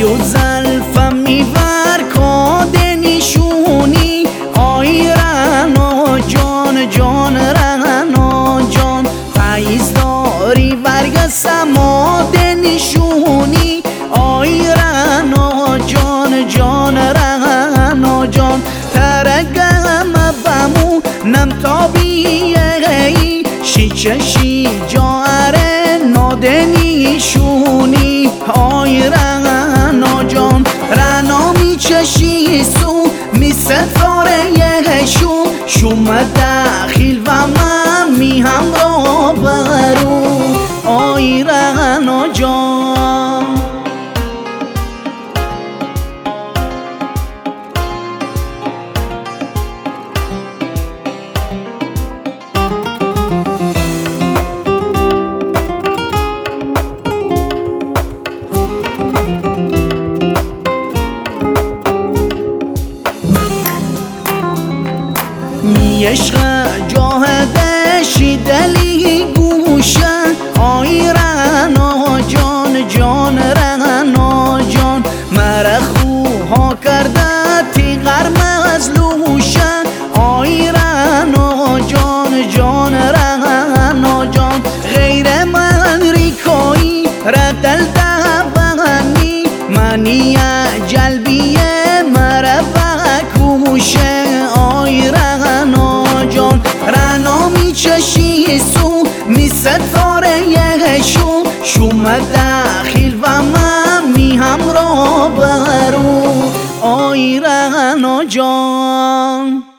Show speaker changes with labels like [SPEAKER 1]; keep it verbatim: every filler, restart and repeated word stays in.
[SPEAKER 1] رو زلفم میبر کاده نشونی آی رنا جان جان رنا جان فیض داری ورگ سماده نشونی آی رنا جان جان رنا جان ترگم بمو نم تابیه شیچشی جاره ناده نیشونی آی رنا جان رنا میچشی سو می ستاره شو شوم داخل و من می هم رو برو آی رنا جان عشق جاهدشی دلی گوشه آی رنا جان جان رنا جان مرا خوها کرده تیغر مزلوشه آی رنا جان جان رنا جان غیر من ریکایی ردل دبنی منی جلبیه مرا بکوشه آی رنا جان رنا میچشی سو می ستاره شو شوم داخل و من می هم رو برو آی رنا جان